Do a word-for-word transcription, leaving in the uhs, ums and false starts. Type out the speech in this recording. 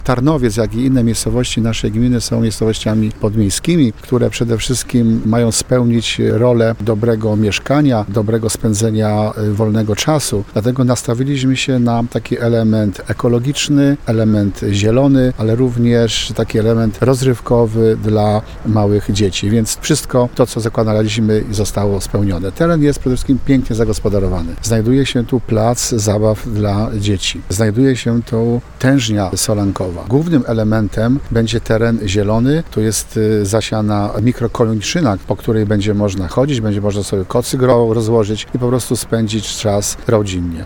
Tarnowiec, jak i inne miejscowości naszej gminy są miejscowościami podmiejskimi, które przede wszystkim mają spełnić rolę dobrego mieszkania, dobrego spędzenia wolnego czasu. Dlatego nastawiliśmy się na taki element ekologiczny, element zielony, ale również taki element rozrywkowy dla małych dzieci. Więc wszystko to, co zakładaliśmy, zostało spełnione. Teren jest przede wszystkim pięknie zagospodarowany. Znajduje się tu plac zabaw dla dzieci. Znajduje się tu tężnia solankowa. Głównym elementem będzie teren zielony, to jest zasiana mikrokoniczyna, po której będzie można chodzić, będzie można sobie kocyk rozłożyć i po prostu spędzić czas rodzinnie.